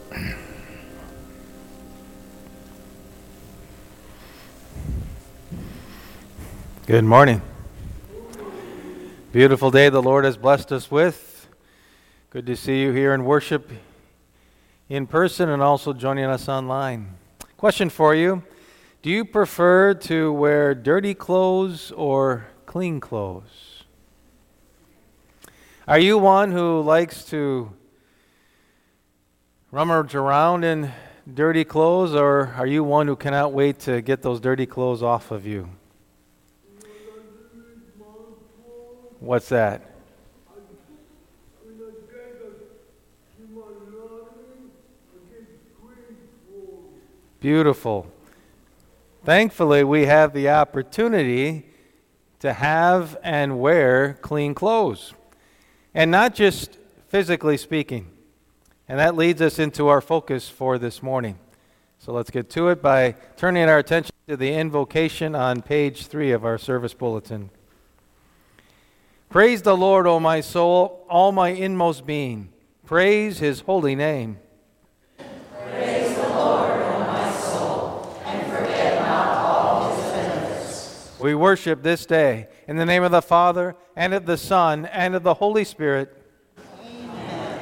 Good morning. Beautiful day the Lord has blessed us with. Good to see you here in worship in person and also joining us online. Question for you. Do you prefer to wear dirty clothes or clean clothes? Are you one who likes to rummage around in dirty clothes, or are you one who cannot wait to get those dirty clothes off of you? What's that? Beautiful. Thankfully, we have the opportunity to have and wear clean clothes. And not just physically speaking. And that leads us into our focus for this morning. So let's get to it by turning our attention to the invocation on page 3 of our service bulletin. Praise the Lord, O my soul, all my inmost being. Praise His holy name. Praise the Lord, O my soul, and forget not all His benefits. We worship this day in the name of the Father, and of the Son, and of the Holy Spirit. Amen.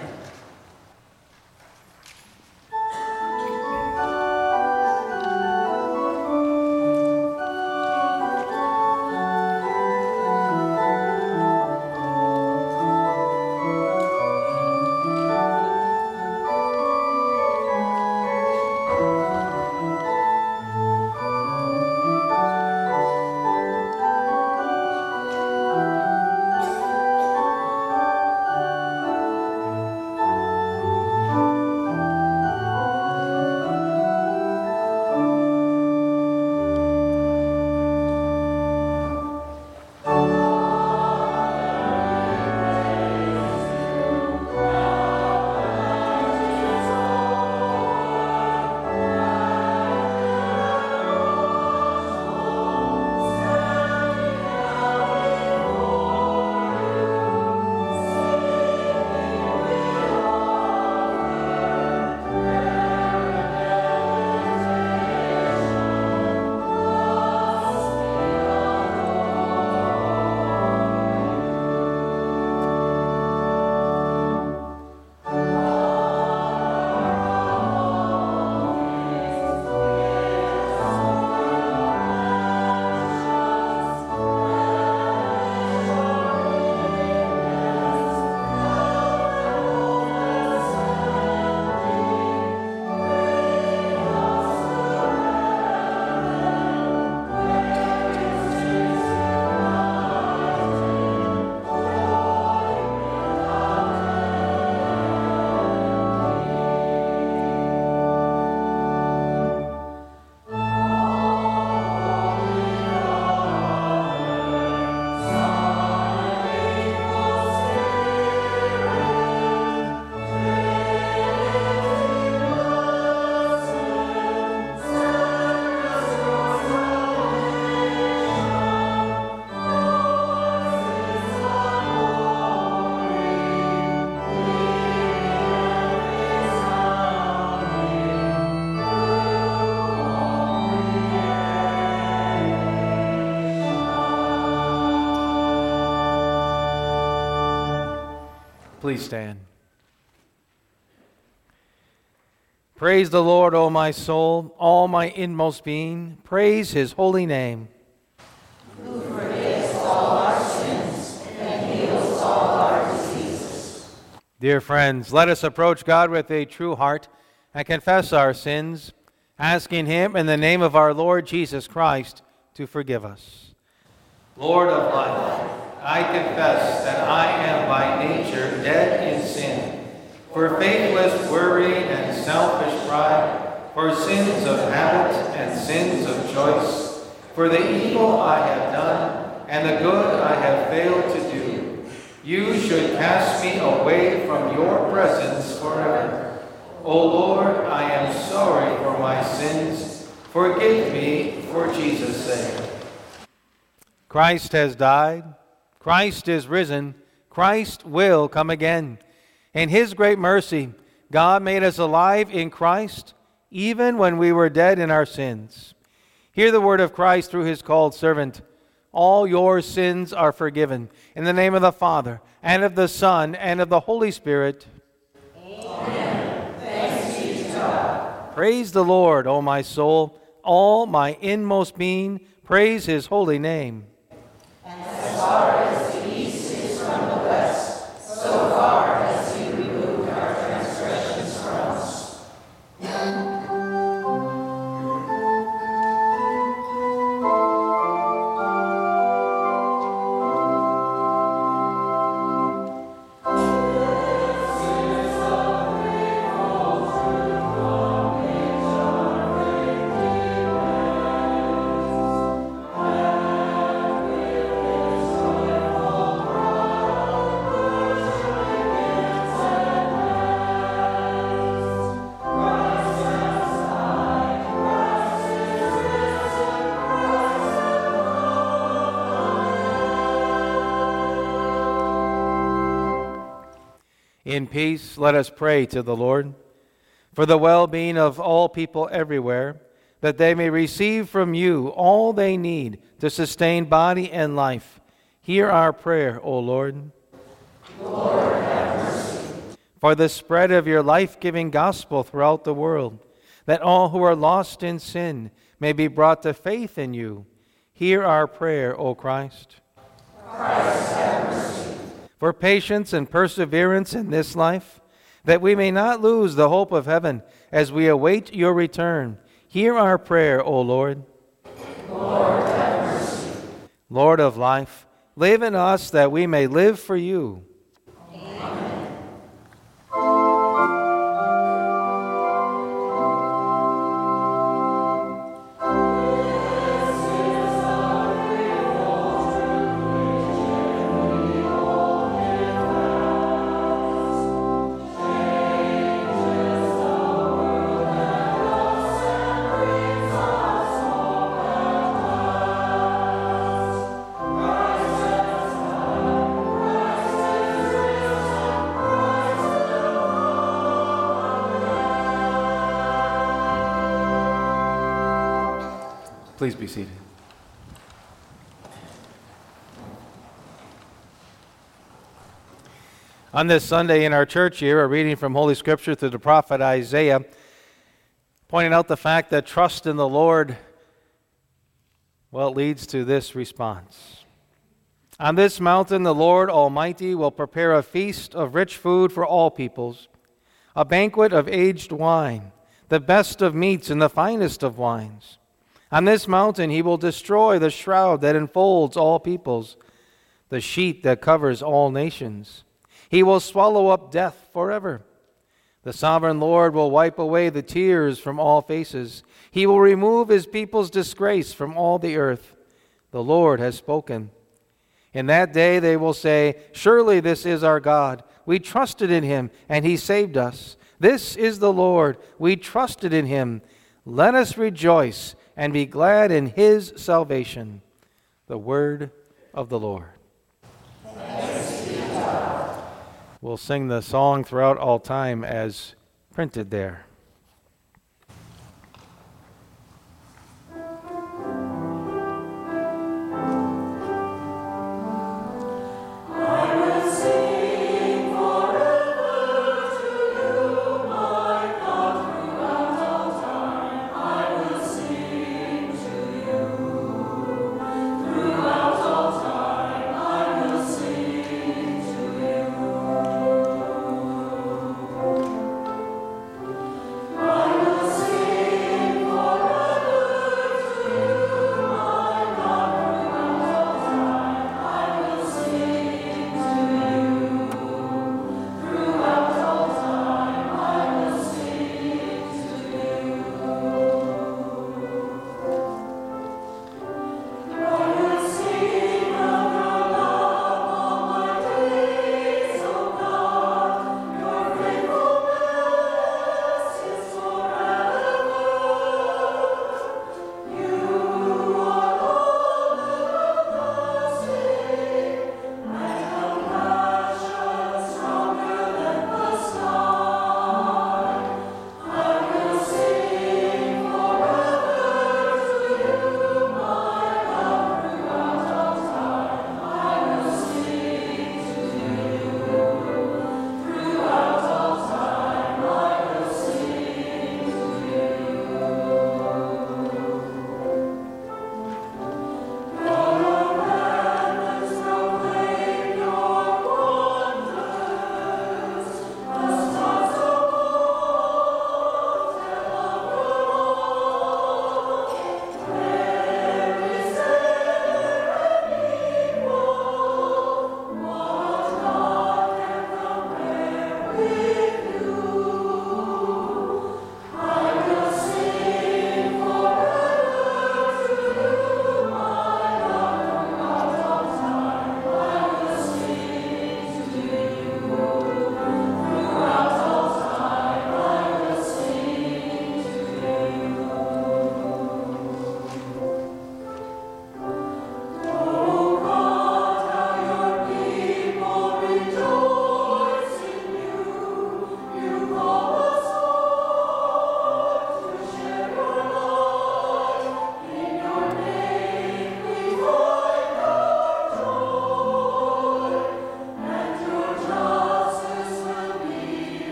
Please stand. Praise the Lord, O my soul, all my inmost being. Praise His holy name. Who forgives all our sins and heals all our diseases. Dear friends, let us approach God with a true heart and confess our sins, asking Him in the name of our Lord Jesus Christ to forgive us. Lord of life, I confess that I am by nature dead in sin, for faithless worry and selfish pride, for sins of habit and sins of choice, for the evil I have done and the good I have failed to do. You should cast me away from your presence forever. O Lord, I am sorry for my sins. Forgive me for Jesus' sake. Christ has died. Christ is risen. Christ will come again. In His great mercy, God made us alive in Christ, even when we were dead in our sins. Hear the word of Christ through his called servant. All your sins are forgiven. In the name of the Father, and of the Son, and of the Holy Spirit. Amen. Thanks be to God. Praise the Lord, O my soul. All my inmost being, praise his holy name. And as far as the east is from the west, so far has he removed our transgressions from us. In peace, let us pray to the Lord for the well-being of all people everywhere, that they may receive from you all they need to sustain body and life. Hear our prayer, O Lord. Lord, have mercy. For the spread of your life-giving gospel throughout the world, that all who are lost in sin may be brought to faith in you. Hear our prayer, O Christ. Christ, have mercy. For patience and perseverance in this life, that we may not lose the hope of heaven as we await your return. Hear our prayer, O Lord. Lord, have mercy. Lord of life, live in us that we may live for you. Amen. Please be seated. On this Sunday in our church year, a reading from Holy Scripture through the prophet Isaiah, pointing out the fact that trust in the Lord, well, it leads to this response. On this mountain, the Lord Almighty will prepare a feast of rich food for all peoples, a banquet of aged wine, the best of meats and the finest of wines. On this mountain he will destroy the shroud that enfolds all peoples, the sheet that covers all nations. He will swallow up death forever. The sovereign Lord will wipe away the tears from all faces. He will remove his people's disgrace from all the earth. The Lord has spoken. In that day they will say, "Surely this is our God. We trusted in him, and he saved us. This is the Lord. We trusted in him. Let us rejoice and be glad in his salvation." The word of the Lord. Thanks be to God. We'll sing the song throughout all time as printed there.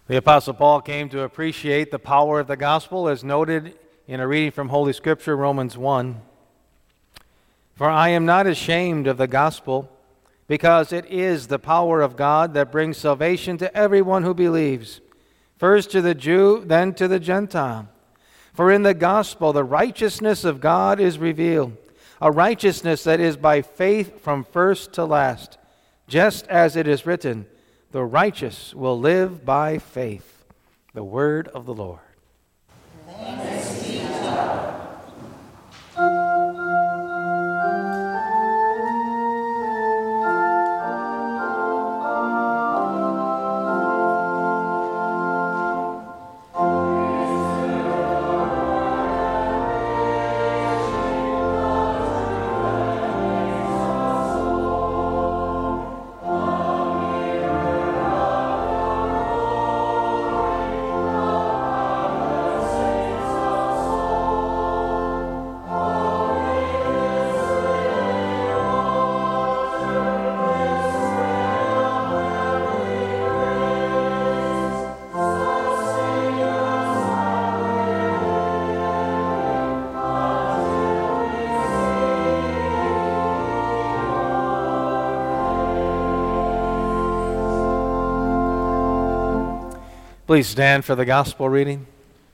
The Apostle Paul came to appreciate the power of the gospel as noted in a reading from Holy Scripture, Romans 1. For I am not ashamed of the gospel, because it is the power of God that brings salvation to everyone who believes, first to the Jew, then to the Gentile. For in the gospel the righteousness of God is revealed, a righteousness that is by faith from first to last, just as it is written, the righteous will live by faith. The word of the Lord. Thanks be to God. Please stand for the gospel reading.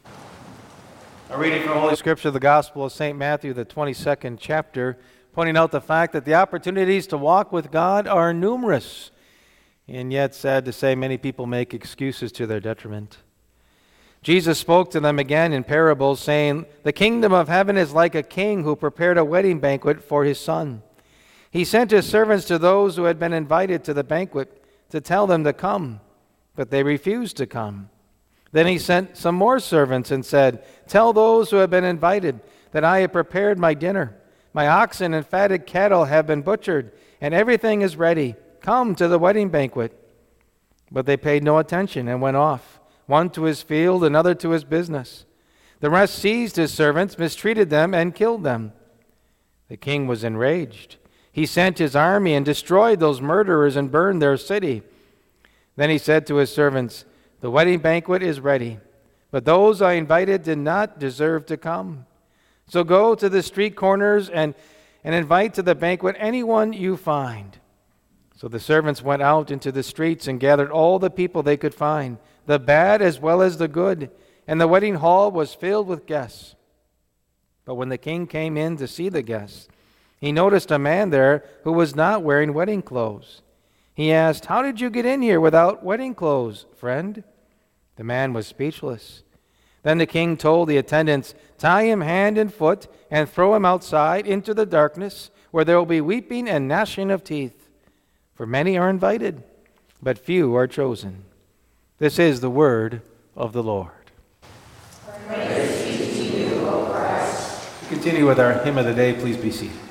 A reading from Holy Scripture, the Gospel of St. Matthew, the 22nd chapter, pointing out the fact that the opportunities to walk with God are numerous, and yet, sad to say, many people make excuses to their detriment. Jesus spoke to them again in parables, saying, "The kingdom of heaven is like a king who prepared a wedding banquet for his son. He sent his servants to those who had been invited to the banquet to tell them to come, but they refused to come. Then he sent some more servants and said, 'Tell those who have been invited that I have prepared my dinner. My oxen and fatted cattle have been butchered, and everything is ready. Come to the wedding banquet.' But they paid no attention and went off, one to his field, another to his business. The rest seized his servants, mistreated them, and killed them. The king was enraged. He sent his army and destroyed those murderers and burned their city. Then he said to his servants, 'The wedding banquet is ready, but those I invited did not deserve to come. So go to the street corners and invite to the banquet anyone you find.' So the servants went out into the streets and gathered all the people they could find, the bad as well as the good, and the wedding hall was filled with guests. But when the king came in to see the guests, he noticed a man there who was not wearing wedding clothes. He asked, 'How did you get in here without wedding clothes, friend?' The man was speechless. Then the king told the attendants, 'Tie him hand and foot and throw him outside into the darkness, where there will be weeping and gnashing of teeth. For many are invited, but few are chosen.' This is the word of the Lord." Praise be to you, O Christ. We continue with our hymn of the day. Please be seated.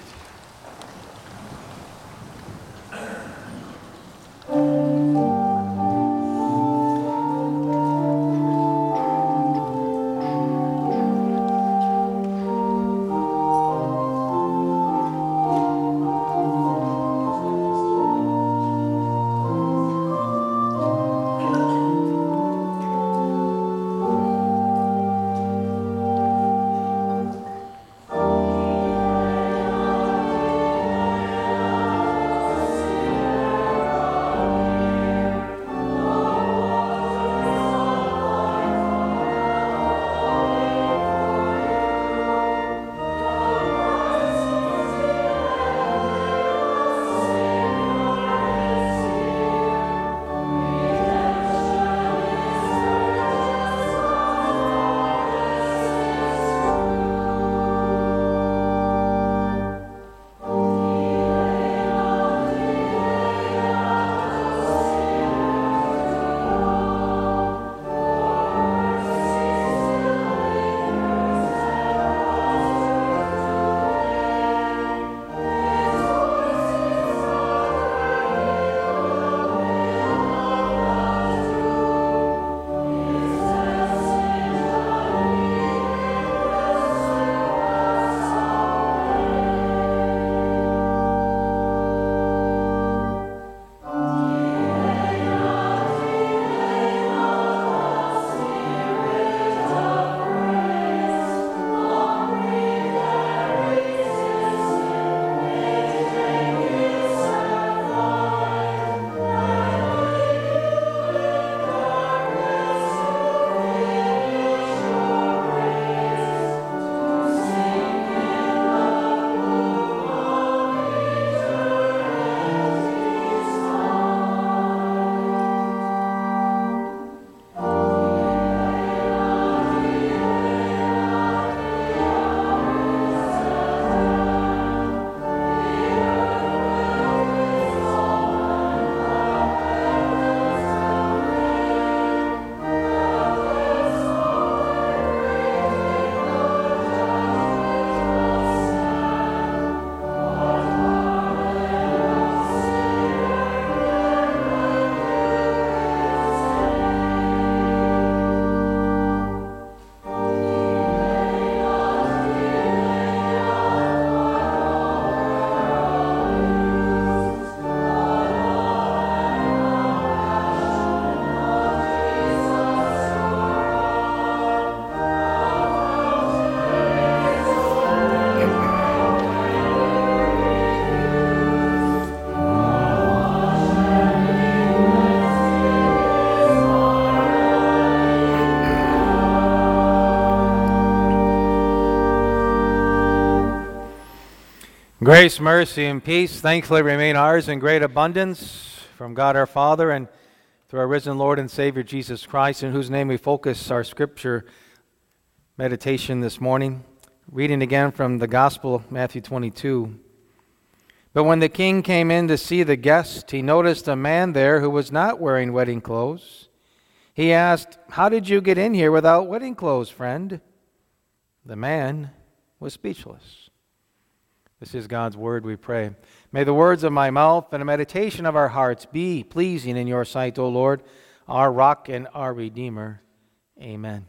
Grace, mercy, and peace thankfully remain ours in great abundance from God our Father and through our risen Lord and Savior Jesus Christ, in whose name we focus our scripture meditation this morning. Reading again from the Gospel, Matthew 22. But when the king came in to see the guest, he noticed a man there who was not wearing wedding clothes. He asked, "How did you get in here without wedding clothes, friend?" The man was speechless. This is God's word, we pray. May the words of my mouth and the meditation of our hearts be pleasing in your sight, O Lord, our rock and our redeemer. Amen.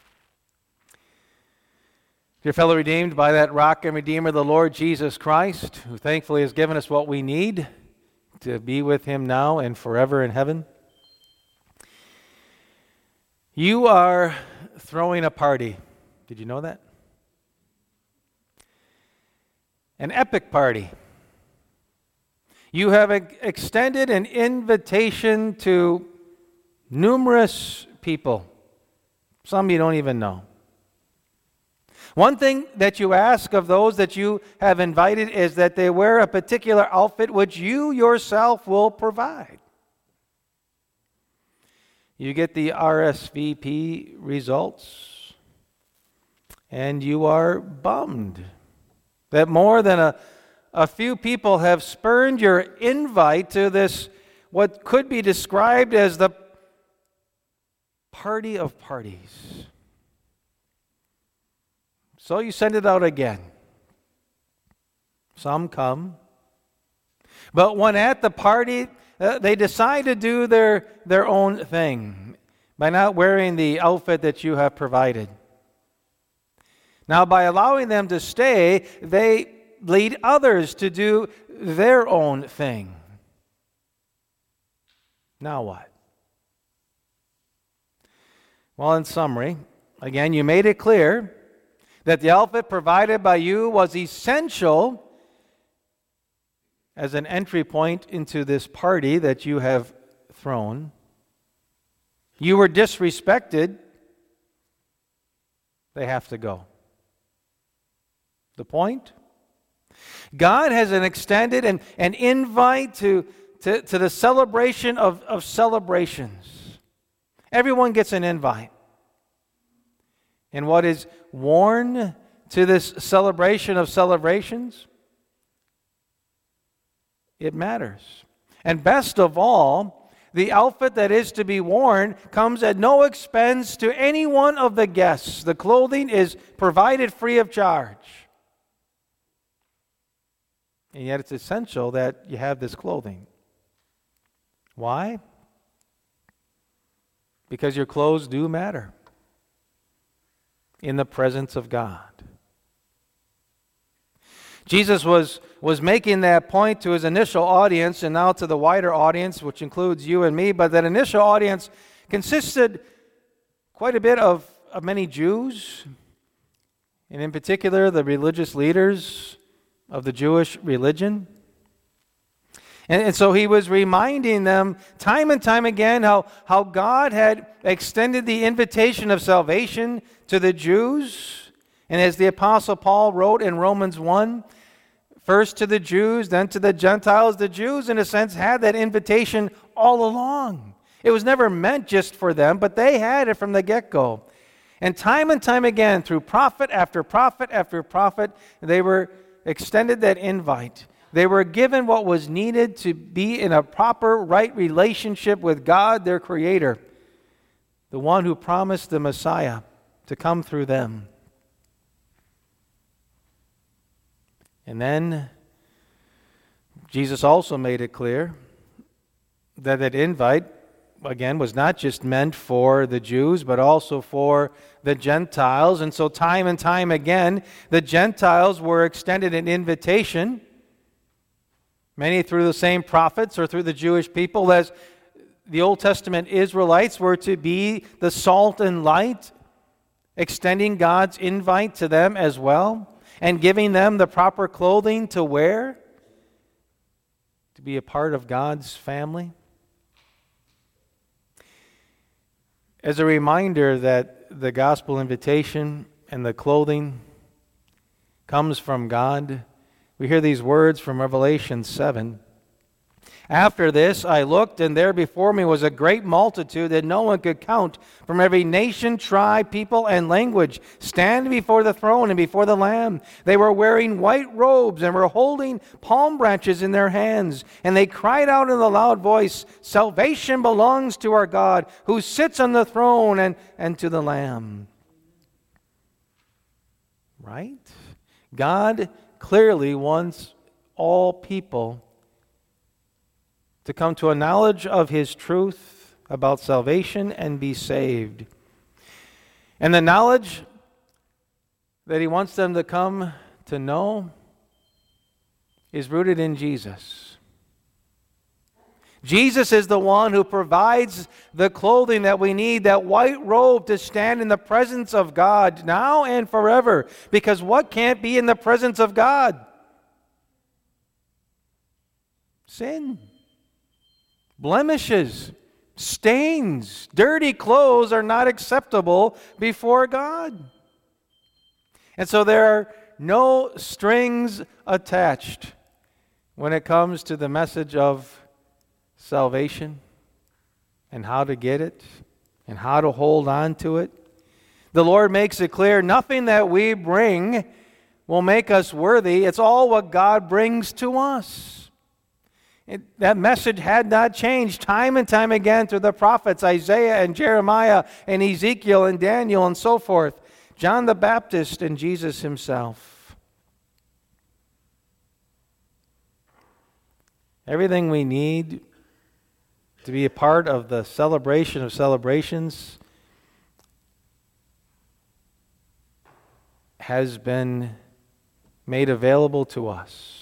Dear fellow redeemed by that rock and redeemer, the Lord Jesus Christ, who thankfully has given us what we need to be with him now and forever in heaven. You are throwing a party. Did you know that? An epic party. You have extended an invitation to numerous people. Some you don't even know. One thing that you ask of those that you have invited is that they wear a particular outfit which you yourself will provide. You get the RSVP results, and you are bummed that more than a few people have spurned your invite to this, what could be described as the party of parties. So you send it out again. Some come. But when at the party, they decide to do their own thing by not wearing the outfit that you have provided. Now, by allowing them to stay, they lead others to do their own thing. Now what? Well, in summary, again, you made it clear that the outfit provided by you was essential as an entry point into this party that you have thrown. You were disrespected. They have to go. The point? God has extended an invite to the celebration of celebrations. Everyone gets an invite. And what is worn to this celebration of celebrations? It matters. And best of all, the outfit that is to be worn comes at no expense to any one of the guests. The clothing is provided free of charge. And yet it's essential that you have this clothing. Why? Because your clothes do matter in the presence of God. Jesus was making that point to his initial audience and now to the wider audience, which includes you and me, but that initial audience consisted quite a bit of many Jews, and in particular the religious leaders of the Jewish religion. And so he was reminding them time and time again how God had extended the invitation of salvation to the Jews. And as the Apostle Paul wrote in Romans 1, first to the Jews, then to the Gentiles. The Jews, in a sense, had that invitation all along. It was never meant just for them, but they had it from the get-go. And time again, through prophet after prophet after prophet, they were extended that invite. They were given what was needed to be in a proper, right relationship with God, their Creator, the one who promised the Messiah to come through them. And then Jesus also made it clear that that invite, again, was not just meant for the Jews, but also for the Gentiles. And so time and time again, the Gentiles were extended an invitation, many through the same prophets or through the Jewish people, as the Old Testament Israelites were to be the salt and light, extending God's invite to them as well, and giving them the proper clothing to wear, to be a part of God's family. As a reminder that the gospel invitation and the clothing comes from God, We hear these words from Revelation 7. After this I looked, and there before me was a great multitude that no one could count, from every nation, tribe, people, and language, standing before the throne and before the Lamb. They were wearing white robes and were holding palm branches in their hands. And they cried out in a loud voice, "Salvation belongs to our God, who sits on the throne, and to the Lamb." Right? God clearly wants all people to come to a knowledge of His truth about salvation and be saved. And the knowledge that He wants them to come to know is rooted in Jesus. Jesus is the one who provides the clothing that we need, that white robe to stand in the presence of God now and forever. Because what can't be in the presence of God? Sin. Blemishes, stains, dirty clothes are not acceptable before God. And so there are no strings attached when it comes to the message of salvation and how to get it and how to hold on to it. The Lord makes it clear nothing that we bring will make us worthy. It's all what God brings to us. That message had not changed time and time again through the prophets, Isaiah and Jeremiah and Ezekiel and Daniel and so forth, John the Baptist and Jesus Himself. Everything we need to be a part of the celebration of celebrations has been made available to us.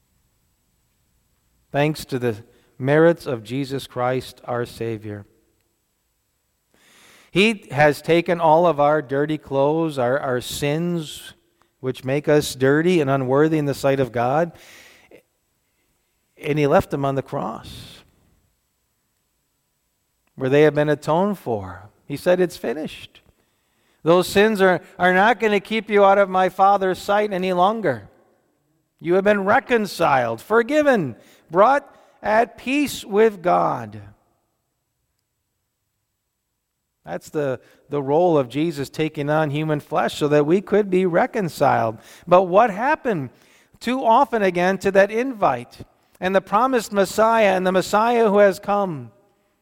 Thanks to the merits of Jesus Christ, our Savior. He has taken all of our dirty clothes, our sins, which make us dirty and unworthy in the sight of God, and He left them on the cross, where they have been atoned for. He said, "It's finished." Those sins are not going to keep you out of my Father's sight any longer. You have been reconciled, forgiven, brought at peace with God. That's the role of Jesus taking on human flesh so that we could be reconciled. But what happened too often again to that invite and the promised Messiah and the Messiah who has come?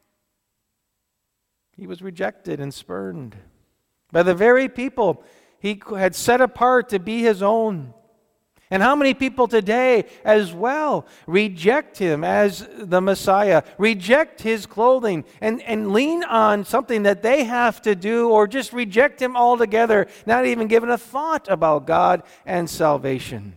He was rejected and spurned by the very people He had set apart to be His own. And how many people today as well reject Him as the Messiah, reject His clothing, and lean on something that they have to do, or just reject Him altogether, not even giving a thought about God and salvation.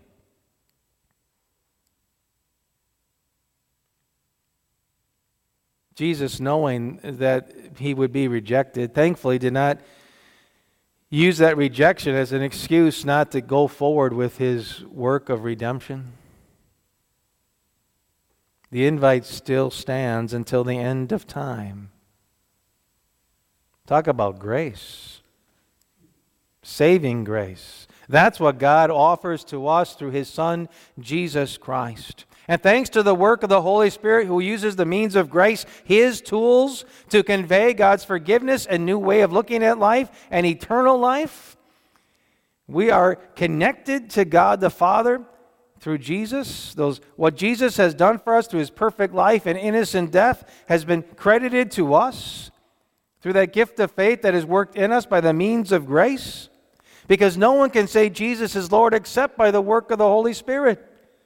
Jesus, knowing that He would be rejected, thankfully did not use that rejection as an excuse not to go forward with His work of redemption. The invite still stands until the end of time. Talk about grace. Saving grace. That's what God offers to us through His Son, Jesus Christ. And thanks to the work of the Holy Spirit, who uses the means of grace, His tools, to convey God's forgiveness and new way of looking at life and eternal life, we are connected to God the Father through Jesus. What Jesus has done for us through His perfect life and innocent death has been credited to us through that gift of faith that is worked in us by the means of grace. Because no one can say Jesus is Lord except by the work of the Holy Spirit.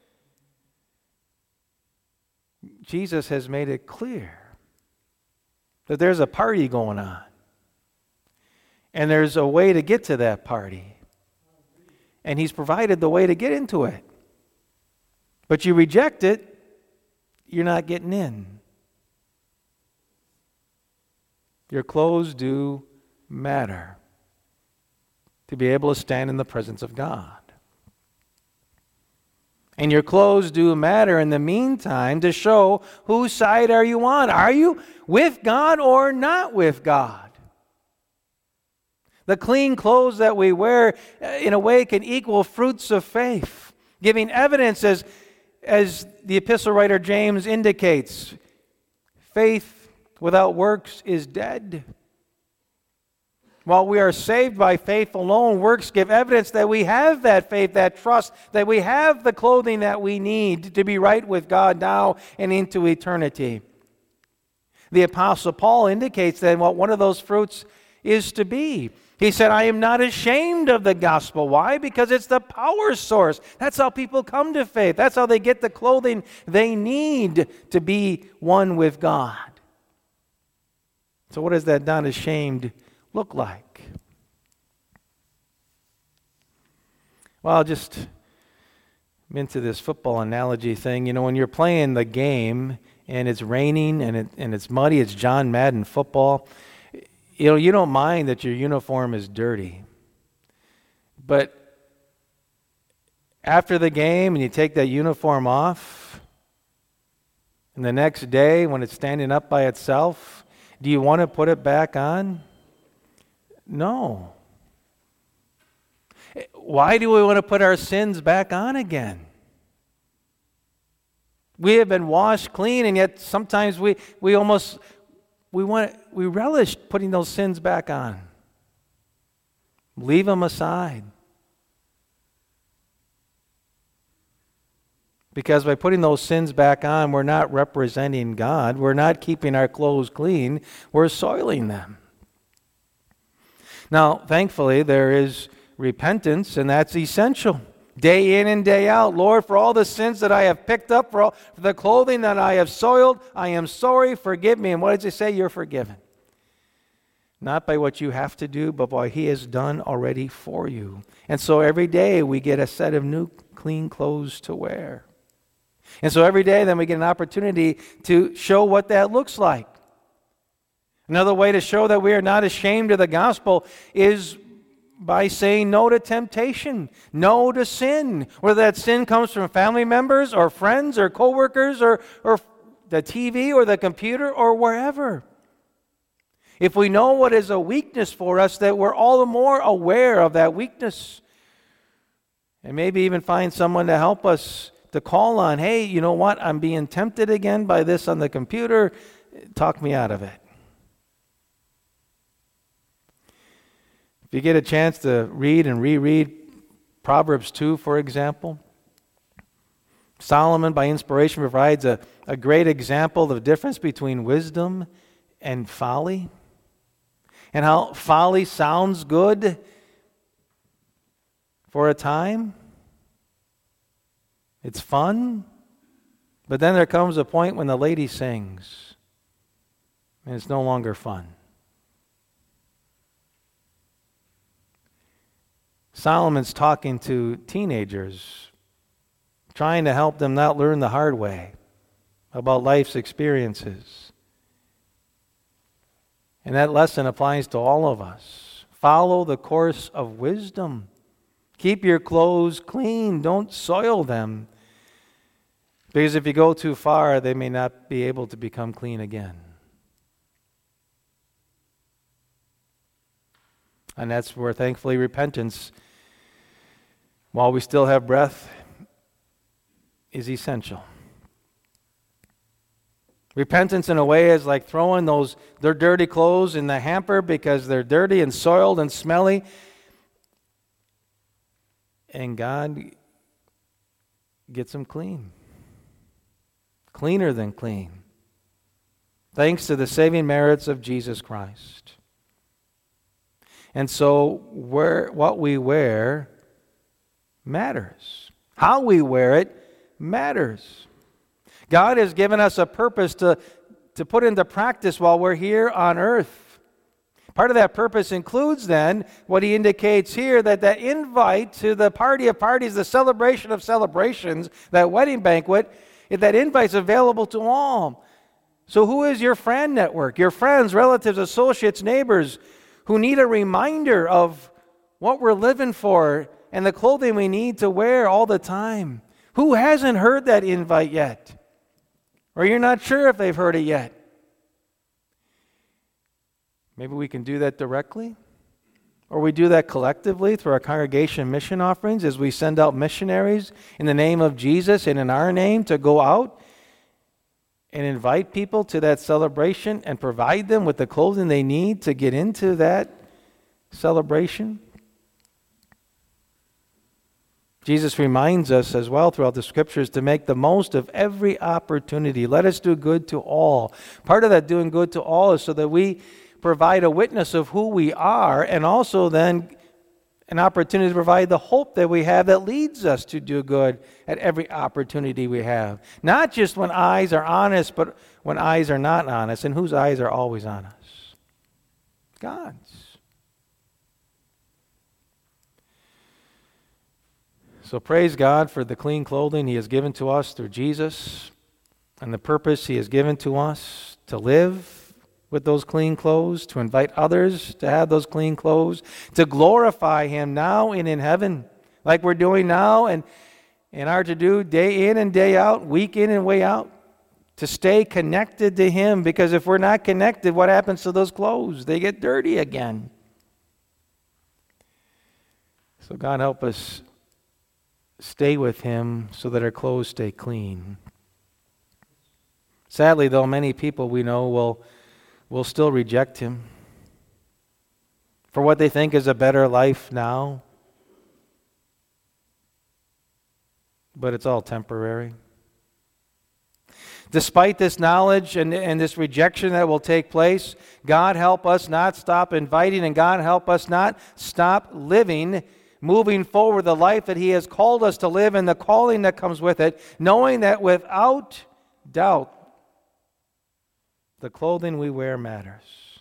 Jesus has made it clear that there's a party going on. And there's a way to get to that party. And He's provided the way to get into it. But you reject it, you're not getting in. Your clothes do matter to be able to stand in the presence of God. And your clothes do matter in the meantime to show whose side are you on. Are you with God or not with God? The clean clothes that we wear, in a way, can equal fruits of faith. Giving evidence, as the epistle writer James indicates, faith without works is dead. While we are saved by faith alone, works give evidence that we have that faith, that trust, that we have the clothing that we need to be right with God now and into eternity. The Apostle Paul indicates then what one of those fruits is to be. He said, I am not ashamed of the gospel. Why? Because it's the power source. That's how people come to faith. That's how they get the clothing they need to be one with God. So what does that not ashamed look like? Well, just into this football analogy thing. You know, when you're playing the game and it's raining and it's muddy, it's John Madden football, you know, you don't mind that your uniform is dirty. But after the game and you take that uniform off, and the next day when it's standing up by itself, do you want to put it back on? No. Why do we want to put our sins back on again? We have been washed clean, and yet sometimes we relish putting those sins back on. Leave them aside. Because by putting those sins back on, we're not representing God. We're not keeping our clothes clean. We're soiling them. Now, thankfully, there is repentance, and that's essential. Day in and day out, Lord, for all the sins that I have picked up, for the clothing that I have soiled, I am sorry, forgive me. And what does it say? You're forgiven. Not by what you have to do, but by what He has done already for you. And so every day we get a set of new clean clothes to wear. And so every day then we get an opportunity to show what that looks like. Another way to show that we are not ashamed of the gospel is by saying no to temptation, no to sin. Whether that sin comes from family members or friends or coworkers or the TV or the computer or wherever. If we know what is a weakness for us, that we're all the more aware of that weakness. And maybe even find someone to help us to call on. Hey, you know what? I'm being tempted again by this on the computer. Talk me out of it. If you get a chance to read and reread Proverbs 2, for example, Solomon, by inspiration, provides a great example of the difference between wisdom and folly, and how folly sounds good for a time. It's fun, but then there comes a point when the lady sings, and it's no longer fun. Solomon's talking to teenagers, trying to help them not learn the hard way about life's experiences. And that lesson applies to all of us. Follow the course of wisdom. Keep your clothes clean. Don't soil them. Because if you go too far, they may not be able to become clean again. And that's where, thankfully, repentance, while we still have breath, is essential. Repentance, in a way, is like throwing their dirty clothes in the hamper because they're dirty and soiled and smelly. And God gets them clean. Cleaner than clean. Thanks to the saving merits of Jesus Christ. And so what we wear matters. How we wear it matters. God has given us a purpose to put into practice while we're here on earth. Part of that purpose includes then what he indicates here, that invite to the party of parties, the celebration of celebrations, that wedding banquet, that invite's available to all. So who is your friend network? Your friends, relatives, associates, neighbors who need a reminder of what we're living for and the clothing we need to wear all the time. Who hasn't heard that invite yet? Or you're not sure if they've heard it yet. Maybe we can do that directly. Or we do that collectively through our congregation mission offerings as we send out missionaries in the name of Jesus and in our name to go out and invite people to that celebration and provide them with the clothing they need to get into that celebration. Jesus reminds us as well throughout the Scriptures to make the most of every opportunity. Let us do good to all. Part of that doing good to all is so that we provide a witness of who we are, and also then an opportunity to provide the hope that we have that leads us to do good at every opportunity we have. Not just when eyes are on us, but when eyes are not on us. And whose eyes are always on us? God's. So praise God for the clean clothing He has given to us through Jesus, and the purpose He has given to us to live with those clean clothes, to invite others to have those clean clothes, to glorify Him now and in heaven, like we're doing now and are to do day in and day out, week in and way out, to stay connected to Him, because if we're not connected, what happens to those clothes? They get dirty again. So God help us stay with Him so that our clothes stay clean. Sadly, though, many people we know will still reject Him for what they think is a better life now. But it's all temporary. Despite this knowledge and this rejection that will take place, God help us not stop inviting, and God help us not stop living, moving forward the life that He has called us to live and the calling that comes with it, knowing that without doubt, the clothing we wear matters.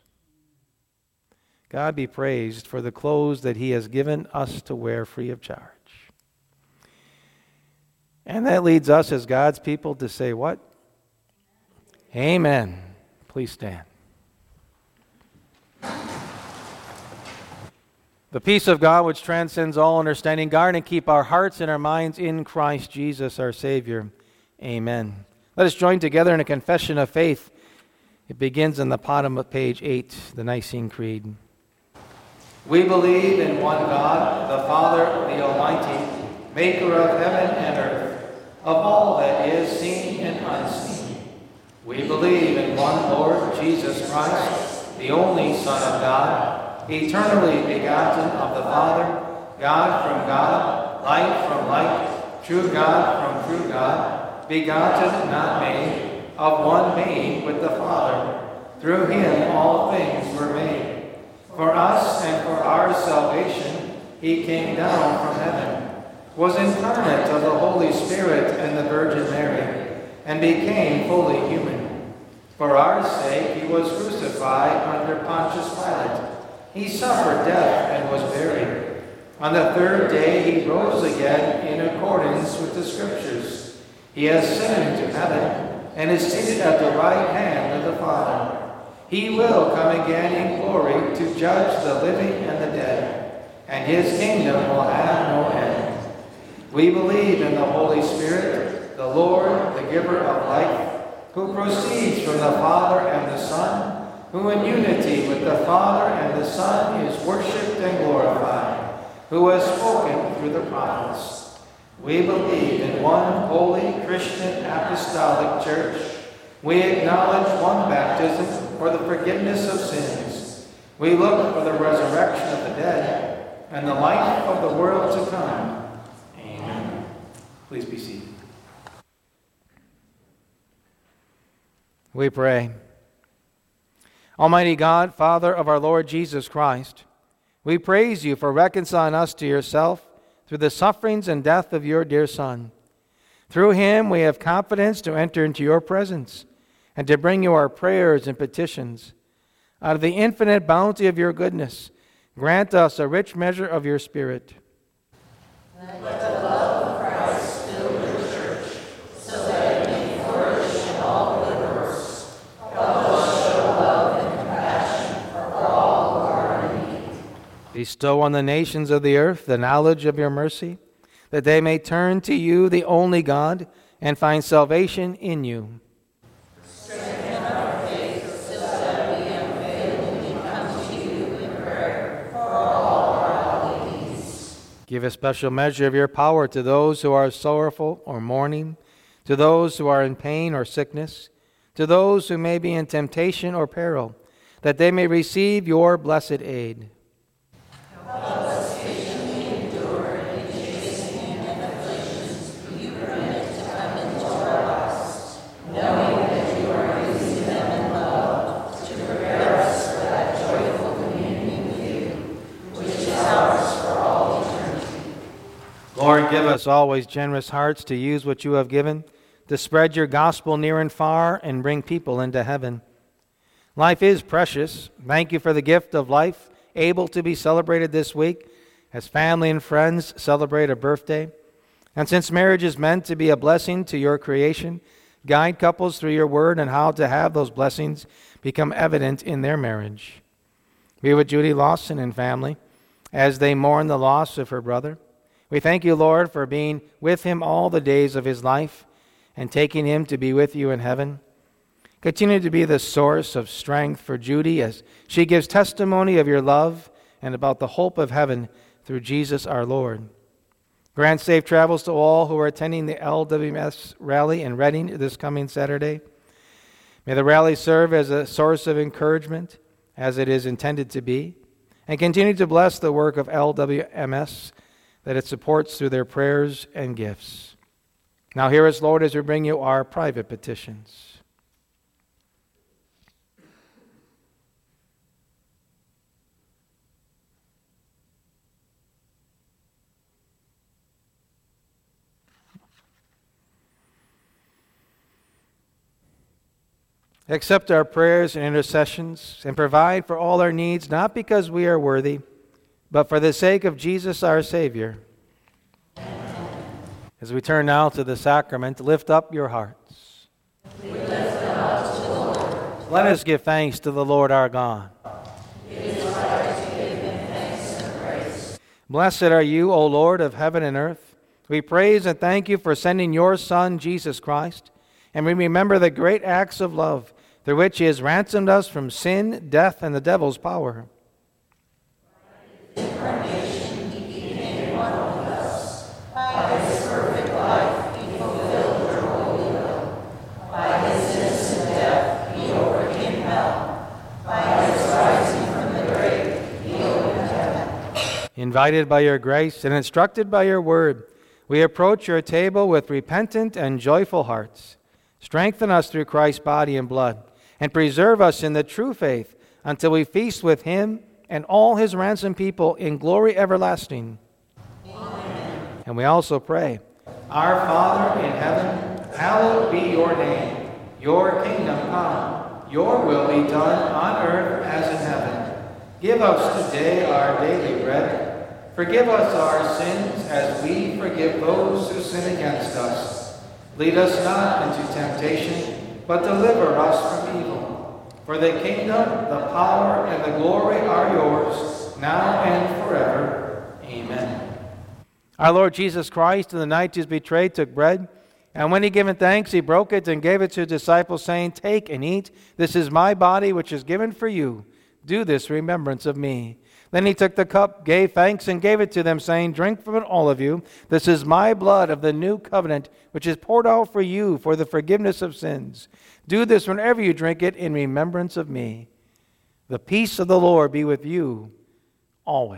God be praised for the clothes that He has given us to wear free of charge. And that leads us as God's people to say what? Amen. Please stand. The peace of God which transcends all understanding, guard and keep our hearts and our minds in Christ Jesus our Savior. Amen. Let us join together in a confession of faith. It begins in the bottom of page 8, the Nicene Creed. We believe in one God, the Father, the Almighty, maker of heaven and earth, of all that is seen and unseen. We believe in one Lord Jesus Christ, the only Son of God, eternally begotten of the Father, God from God, light from light, true God from true God, begotten, not made, of one being with the Father. Through Him all things were made. For us and for our salvation He came down from heaven, was incarnate of the Holy Spirit and the Virgin Mary, and became fully human. For our sake He was crucified under Pontius Pilate. He suffered death and was buried. On the third day He rose again in accordance with the Scriptures. He has ascended to heaven and is seated at the right hand of the Father. He will come again in glory to judge the living and the dead, and His kingdom will have no end. We believe in the Holy Spirit, the Lord, the giver of life, who proceeds from the Father and the Son, who in unity with the Father and the Son is worshipped and glorified, who has spoken through the prophets. We believe in one holy Christian apostolic church. We acknowledge one baptism for the forgiveness of sins. We look for the resurrection of the dead and the life of the world to come. Amen. Please be seated. We pray. Almighty God, Father of our Lord Jesus Christ, we praise You for reconciling us to Yourself through the sufferings and death of Your dear Son. Through Him we have confidence to enter into Your presence and to bring You our prayers and petitions. Out of the infinite bounty of Your goodness, grant us a rich measure of Your Spirit. Let the love of Christ fill Your church, so that it may flourish in all good works. Help us show love and compassion for all who are in need. Bestow on the nations of the earth the knowledge of Your mercy, that they may turn to You, the only God, and find salvation in You. Strengthen our faith so that we unfailingly come to You in prayer for all Give a special measure of your power to those who are sorrowful or mourning, to those who are in pain or sickness, to those who may be in temptation or peril, that they may receive your blessed aid. Help us patiently endure any chastening and afflictions you permit to come into our lives, knowing that you are using them in love to prepare us for that joyful communion with you, which is ours for all eternity. Lord, give us always generous hearts to use what you have given, to spread your gospel near and far and bring people into heaven. Life is precious. Thank you for the gift of life, able to be celebrated this week as family and friends celebrate a birthday. And since marriage is meant to be a blessing to your creation, guide couples through your word and how to have those blessings become evident in their marriage. Be with Judy Lawson and family as they mourn the loss of her brother. We thank you, Lord, for being with him all the days of his life and taking him to be with you in heaven. Continue to be the source of strength for Judy as she gives testimony of your love and about the hope of heaven through Jesus our Lord. Grant safe travels to all who are attending the LWMS rally in Reading this coming Saturday. May the rally serve as a source of encouragement, as it is intended to be, and continue to bless the work of LWMS that it supports through their prayers and gifts. Now hear us, Lord, as we bring you our private petitions. Accept our prayers and intercessions and provide for all our needs, not because we are worthy, but for the sake of Jesus our Savior. As we turn now to the sacrament, lift up your hearts. We lift them up to the Lord. Let us give thanks to the Lord our God. It is right to give him thanks and praise. Blessed are you, O Lord of heaven and earth. We praise and thank you for sending your Son, Jesus Christ, and we remember the great acts of love through which he has ransomed us from sin, death, and the devil's power. Incarnation, he became one with us. By his perfect life, he fulfilled your holy will. By his innocent death, he overcame hell. By his rising from the grave, he opened heaven. Invited by your grace and instructed by your word, we approach your table with repentant and joyful hearts. Strengthen us through Christ's body and blood, and preserve us in the true faith until we feast with him and all his ransomed people in glory everlasting. Amen. And we also pray, Our Father in heaven, hallowed be your name. Your kingdom come, your will be done on earth as in heaven. Give us today our daily bread. Forgive us our sins as we forgive those who sin against us. Lead us not into temptation, but deliver us from evil. For the kingdom, the power, and the glory are yours, now and forever. Amen. Our Lord Jesus Christ, in the night he was betrayed, took bread, and when he given thanks, he broke it and gave it to his disciples, saying, Take and eat. This is my body, which is given for you. Do this in remembrance of me. Then he took the cup, gave thanks, and gave it to them, saying, Drink from it, all of you. This is my blood of the new covenant, which is poured out for you for the forgiveness of sins. Do this whenever you drink it in remembrance of me. The peace of the Lord be with you always.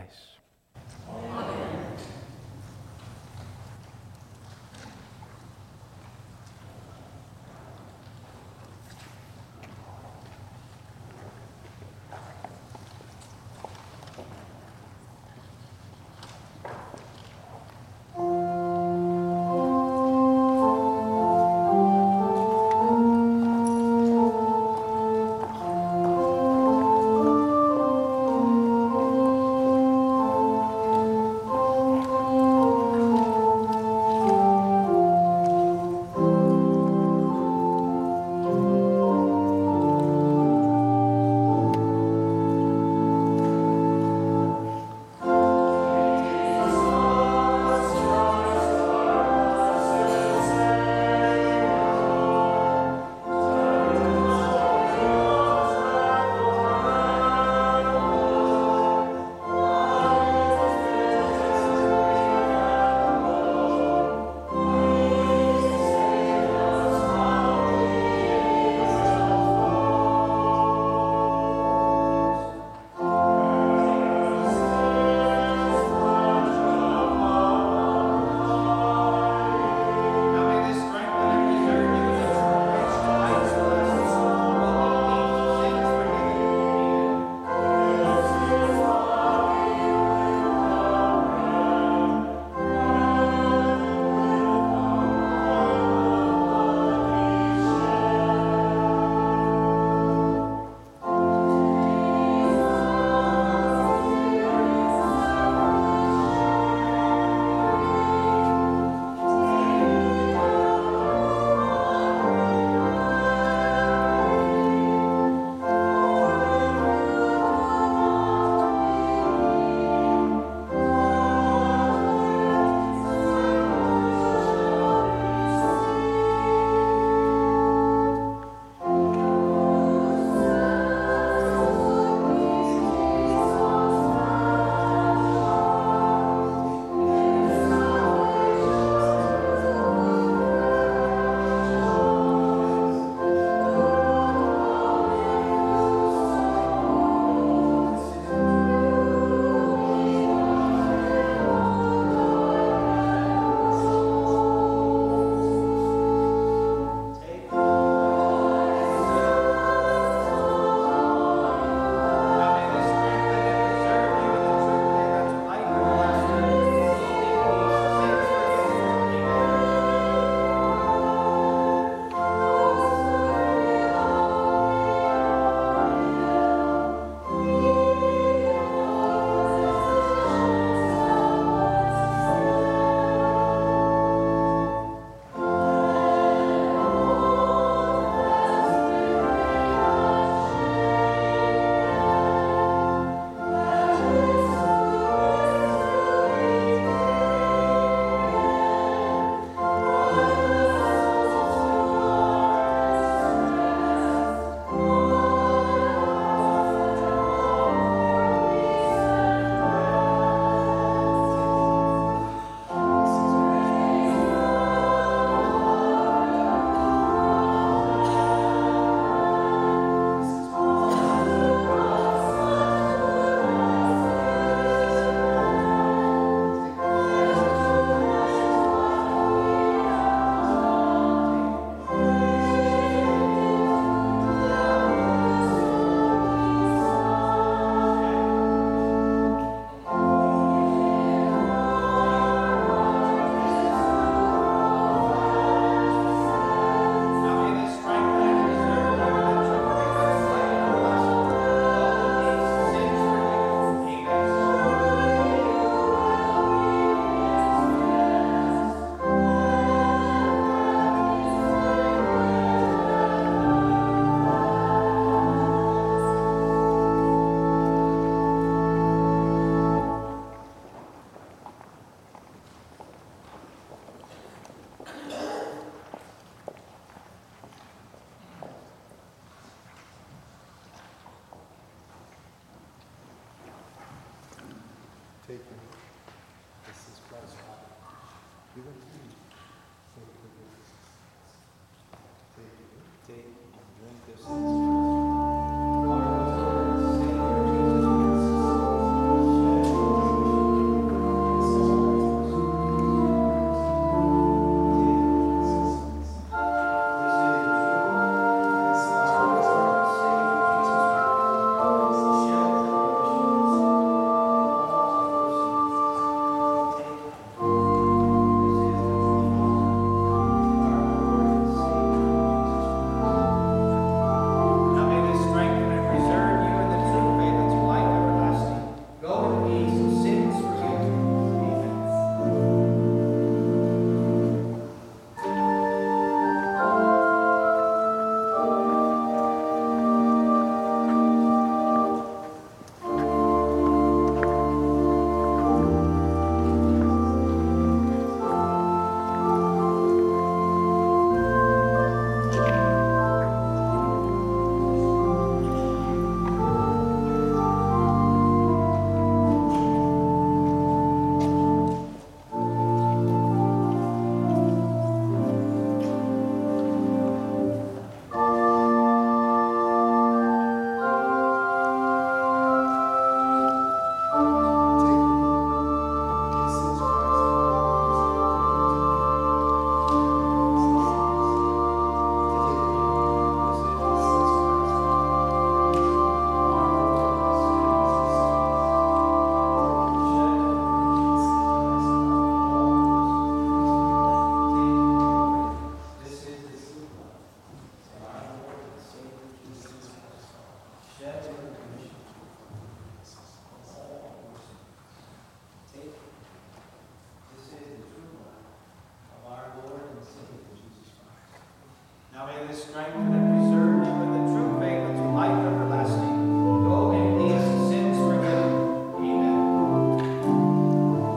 Now may this strengthen and preserve you in the true faith unto life everlasting. Go in peace, sins forgiven. Amen.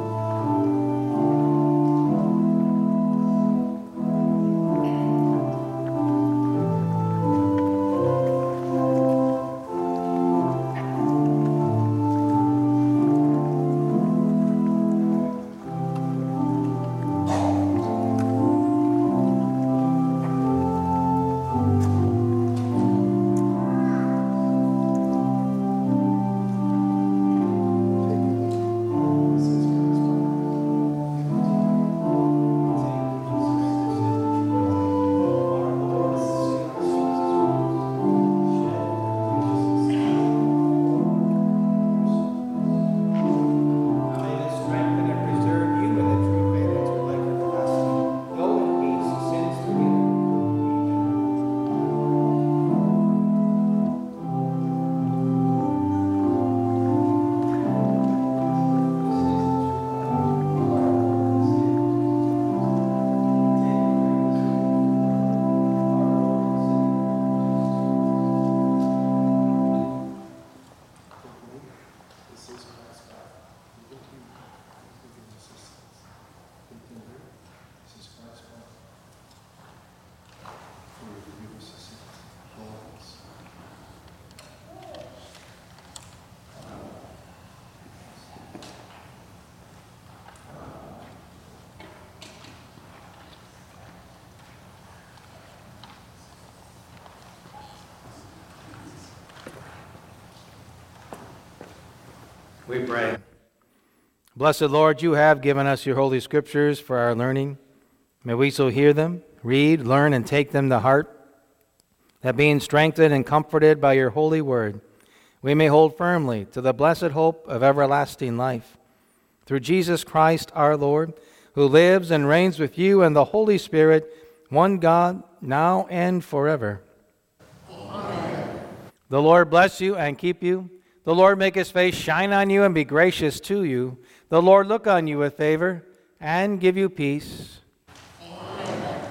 We pray. Blessed Lord, you have given us your holy scriptures for our learning. May we so hear them, read, learn, and take them to heart, that being strengthened and comforted by your holy word, we may hold firmly to the blessed hope of everlasting life. Through Jesus Christ our Lord, who lives and reigns with you and the Holy Spirit, one God, now and forever. Amen. The Lord bless you and keep you. The Lord make his face shine on you and be gracious to you. The Lord look on you with favor and give you peace. Amen.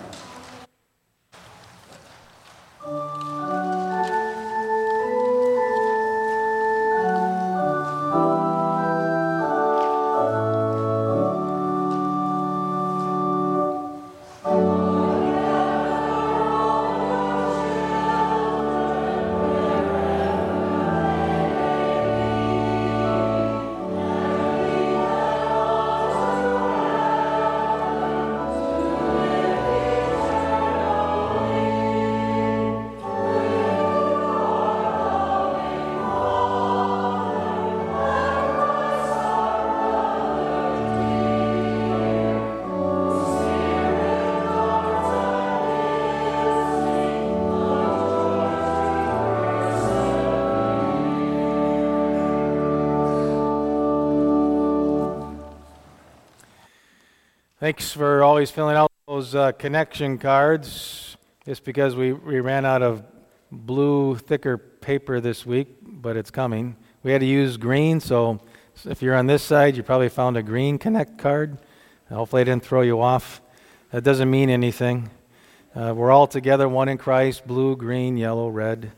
Thanks for always filling out those connection cards. Just because we ran out of blue, thicker paper this week, but it's coming. We had to use green, so if you're on this side, you probably found a green Connect card. Hopefully I didn't throw you off. That doesn't mean anything. We're all together, one in Christ, blue, green, yellow, red.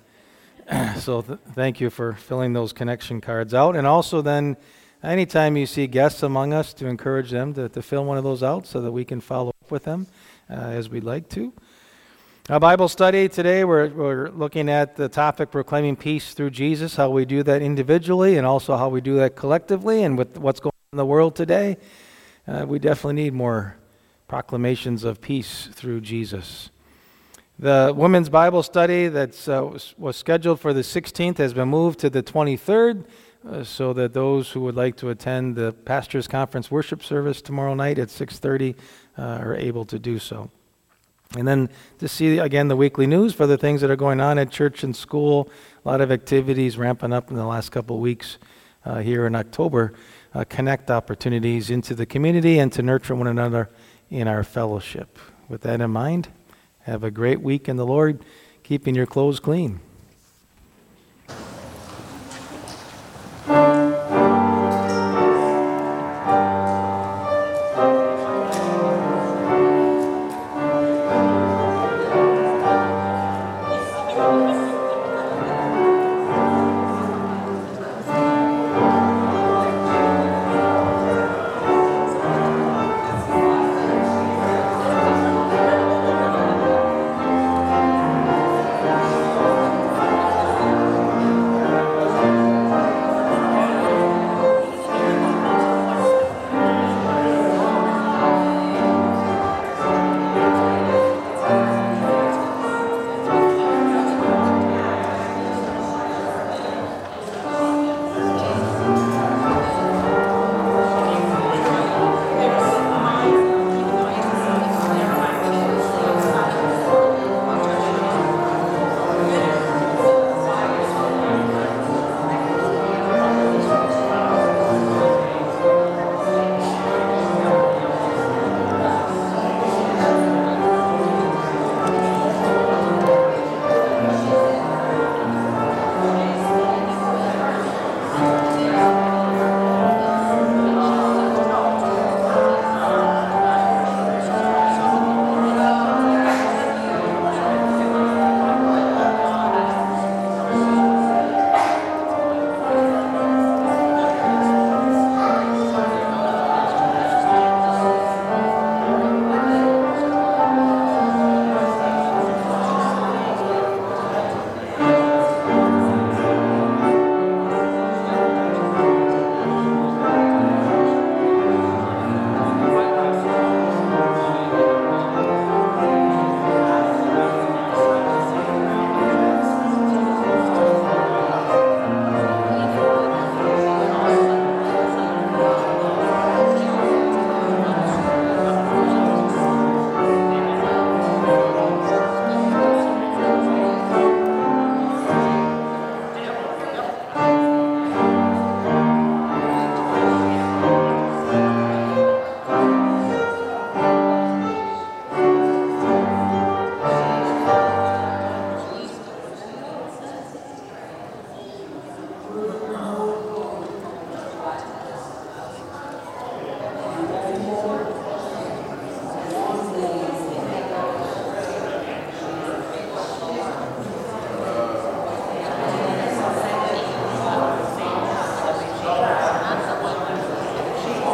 So thank you for filling those connection cards out. And also then, anytime you see guests among us, to encourage them to fill one of those out so that we can follow up with them as we'd like to. Our Bible study today, we're looking at the topic proclaiming peace through Jesus, how we do that individually and also how we do that collectively. And with what's going on in the world today, we definitely need more proclamations of peace through Jesus. The women's Bible study that was scheduled for the 16th has been moved to the 23rd. So that those who would like to attend the Pastors' Conference worship service tomorrow night at 6:30 are able to do so. And then to see, again, the weekly news for the things that are going on at church and school. A lot of activities ramping up in the last couple of weeks here in October. Connect opportunities into the community and to nurture one another in our fellowship. With that in mind, have a great week in the Lord, keeping your clothes clean.